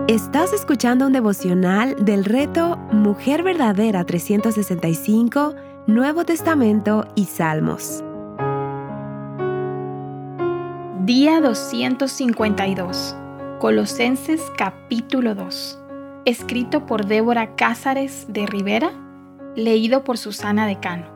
Estás escuchando un devocional del reto Mujer Verdadera 365, Nuevo Testamento y Salmos. Día 252, Colosenses capítulo 2, escrito por Débora Cázares de Rivera, leído por Susana Decano.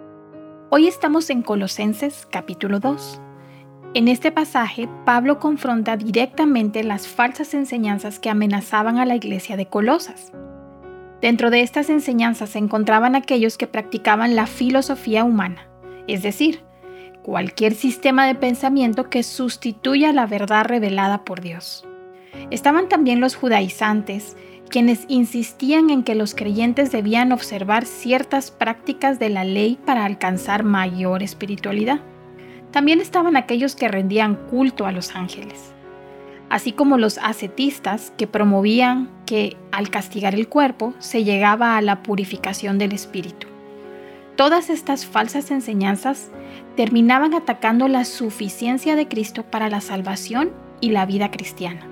Hoy estamos en Colosenses capítulo 2. En este pasaje, Pablo confronta directamente las falsas enseñanzas que amenazaban a la iglesia de Colosas. Dentro de estas enseñanzas se encontraban aquellos que practicaban la filosofía humana, es decir, cualquier sistema de pensamiento que sustituya la verdad revelada por Dios. Estaban también los judaizantes, quienes insistían en que los creyentes debían observar ciertas prácticas de la ley para alcanzar mayor espiritualidad. También estaban aquellos que rendían culto a los ángeles, así como los ascetistas que promovían que al castigar el cuerpo se llegaba a la purificación del espíritu. Todas estas falsas enseñanzas terminaban atacando la suficiencia de Cristo para la salvación y la vida cristiana.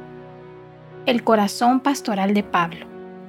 El corazón pastoral de Pablo.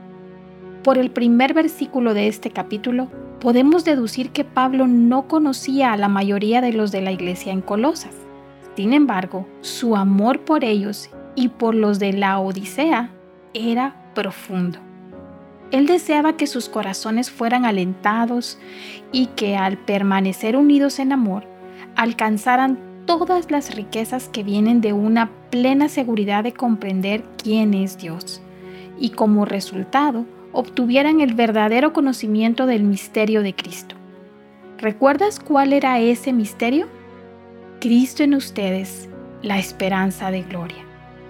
Por el primer versículo de este capítulo, podemos deducir que Pablo no conocía a la mayoría de los de la iglesia en Colosas. Sin embargo, su amor por ellos y por los de la Odisea era profundo. Él deseaba que sus corazones fueran alentados y que al permanecer unidos en amor, alcanzaran todas las riquezas que vienen de una plena seguridad de comprender quién es Dios, y como resultado, obtuvieran el verdadero conocimiento del misterio de Cristo. ¿Recuerdas cuál era ese misterio? Cristo en ustedes, la esperanza de gloria.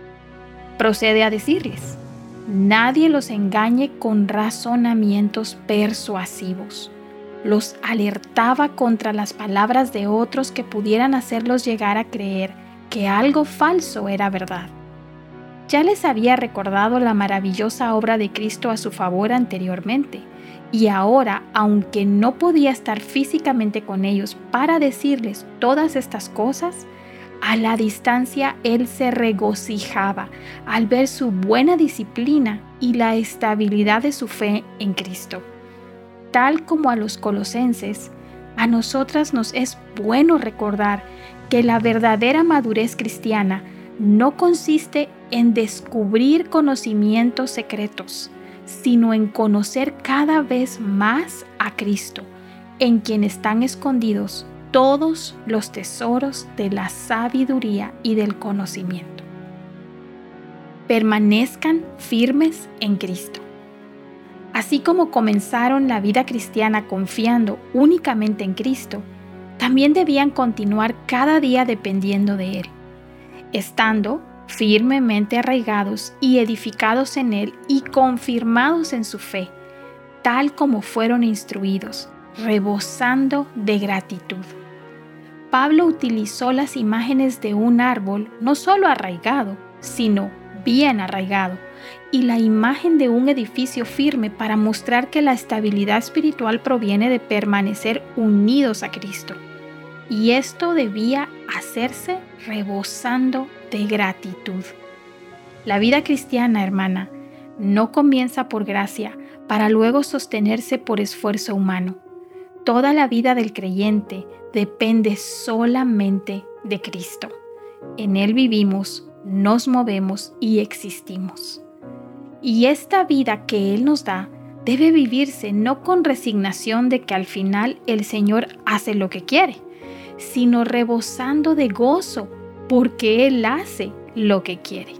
Procede a decirles: nadie los engañe con razonamientos persuasivos. Los alertaba contra las palabras de otros que pudieran hacerlos llegar a creer que algo falso era verdad. Ya les había recordado la maravillosa obra de Cristo a su favor anteriormente, y ahora, aunque no podía estar físicamente con ellos para decirles todas estas cosas, a la distancia él se regocijaba al ver su buena disciplina y la estabilidad de su fe en Cristo. Tal como a los colosenses, a nosotras nos es bueno recordar que la verdadera madurez cristiana no consiste en descubrir conocimientos secretos, sino en conocer cada vez más a Cristo, en quien están escondidos todos los tesoros de la sabiduría y del conocimiento. Permanezcan firmes en Cristo. Así como comenzaron la vida cristiana confiando únicamente en Cristo, también debían continuar cada día dependiendo de Él, estando firmemente arraigados y edificados en Él y confirmados en su fe, tal como fueron instruidos, rebosando de gratitud. Pablo utilizó las imágenes de un árbol no solo arraigado, sino bien arraigado, y la imagen de un edificio firme para mostrar que la estabilidad espiritual proviene de permanecer unidos a Cristo. Y esto debía hacerse rebosando de gratitud. La vida cristiana, hermana, no comienza por gracia para luego sostenerse por esfuerzo humano. Toda la vida del creyente depende solamente de Cristo. En Él vivimos, nos movemos y existimos. Y esta vida que Él nos da debe vivirse no con resignación de que al final el Señor hace lo que quiere, sino rebosando de gozo porque Él hace lo que quiere.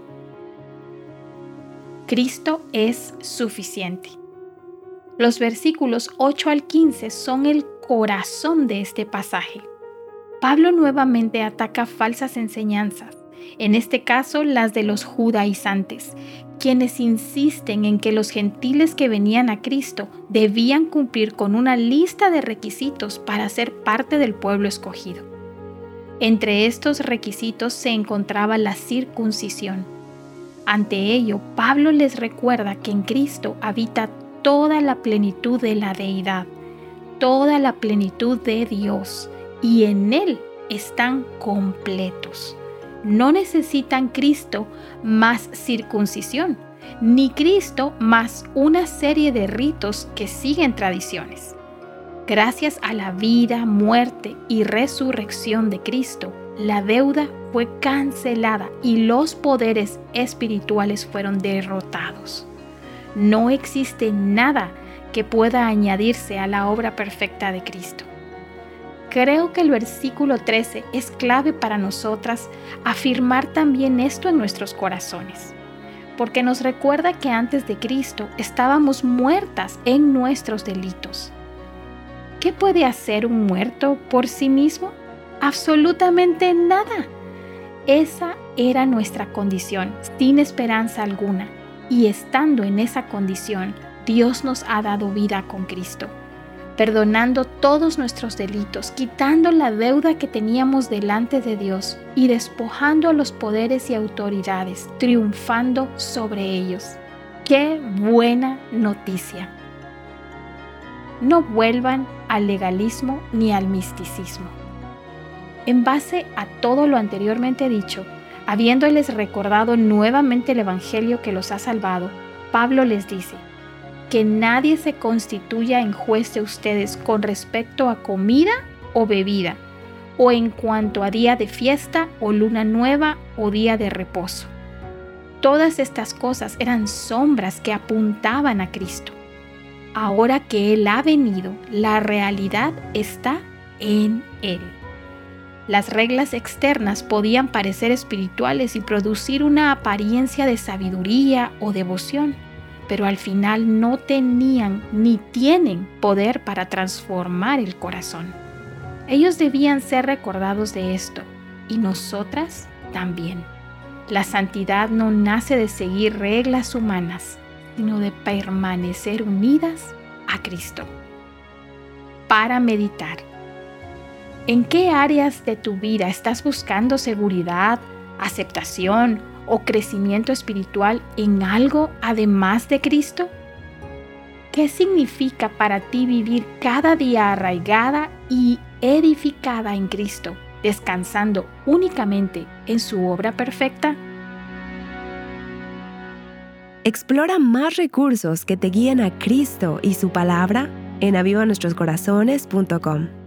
Cristo es suficiente. Los versículos 8 al 15 son el corazón de este pasaje. Pablo nuevamente ataca falsas enseñanzas, en este caso las de los judaizantes, quienes insisten en que los gentiles que venían a Cristo debían cumplir con una lista de requisitos para ser parte del pueblo escogido. Entre estos requisitos se encontraba la circuncisión. Ante ello, Pablo les recuerda que en Cristo habita toda la plenitud de la deidad, toda la plenitud de Dios, y en Él están completos. No necesitan Cristo más circuncisión, ni Cristo más una serie de ritos que siguen tradiciones. Gracias a la vida, muerte y resurrección de Cristo, la deuda fue cancelada y los poderes espirituales fueron derrotados. No existe nada que pueda añadirse a la obra perfecta de Cristo. Creo que el versículo 13 es clave para nosotras afirmar también esto en nuestros corazones, porque nos recuerda que antes de Cristo estábamos muertas en nuestros delitos. ¿Qué puede hacer un muerto por sí mismo? Absolutamente nada. Esa era nuestra condición, sin esperanza alguna, y estando en esa condición, Dios nos ha dado vida con Cristo, perdonando todos nuestros delitos, quitando la deuda que teníamos delante de Dios y despojando a los poderes y autoridades, triunfando sobre ellos. ¡Qué buena noticia! No vuelvan al legalismo ni al misticismo. En base a todo lo anteriormente dicho, habiéndoles recordado nuevamente el Evangelio que los ha salvado, Pablo les dice: que nadie se constituya en juez de ustedes con respecto a comida o bebida, o en cuanto a día de fiesta o luna nueva o día de reposo. Todas estas cosas eran sombras que apuntaban a Cristo. Ahora que Él ha venido, la realidad está en Él. Las reglas externas podían parecer espirituales y producir una apariencia de sabiduría o devoción, pero al final no tenían ni tienen poder para transformar el corazón. Ellos debían ser recordados de esto, y nosotras también. La santidad no nace de seguir reglas humanas, sino de permanecer unidas a Cristo. Para meditar. ¿En qué áreas de tu vida estás buscando seguridad, aceptación o crecimiento espiritual en algo además de Cristo? ¿Qué significa para ti vivir cada día arraigada y edificada en Cristo, descansando únicamente en su obra perfecta? Explora más recursos que te guíen a Cristo y su palabra en avivanuestroscorazones.com.